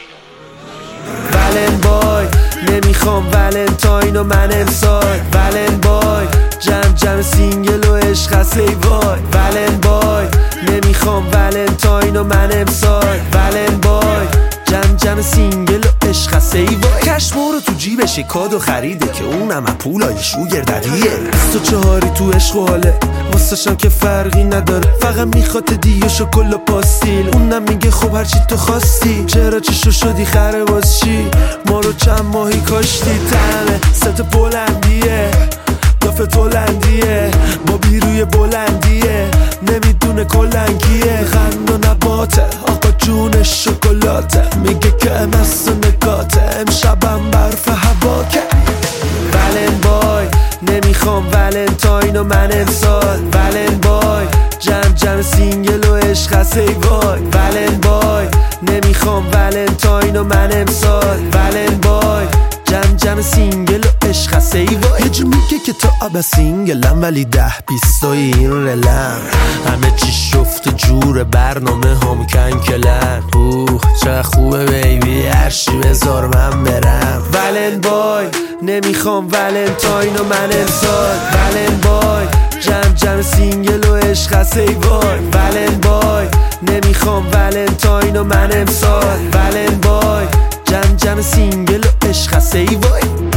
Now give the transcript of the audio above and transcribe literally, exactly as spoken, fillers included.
ولن بای نمیخوام ولنتاین و من امسال ولن بای جمع جمع سینگل و عشق هست ای وای ولن بای نمیخوام ولنتاین و من امسال ولن بای جمع جمع سینگل و عشق هست ای وای کشمو رو تو جیبش کادو خریده که اونم از پولای شوگر ددیه بیست و چهاری تو عشق و حاله واسشم که فرقی نداره فقط میخواد دیگه شکل و پاستیل اونم میگه خب هرچی تو خواستی چرا چشو شدی خره باز چی ما رو چند ماهی کاشتی تمه ست بلندیه دافت بلندیه با بیروی بلندیه نمیدونه کلنگیه خند و نباته آقا جون شکلاته میگه که امست و نکاته امشبم برف هواکه ولن بای نمیخوام ولنتاین و من امسال ولن بای جمع جمع سینگل و عشق هست ای وای ولن بای نمیخوام ولنتاین و من امسال ولن بای جمع جمع سینگل و عشق هست ای وای یه جو میگه که تو آب سینگلم ولی ده بیست و این رلم همه چی شفت و جور برنامه هم کنکلن اوه چه خوبه بیبی هرشی بذار من برم ولن بای نمیخوام ولنتاین و من امسال ولن بای جمع جمع سینگل و عشق هست ای وای ولن بای نمیخوام ولنتاین و من امسال ولن بای جمع جمع سینگل و عشق هست ای وای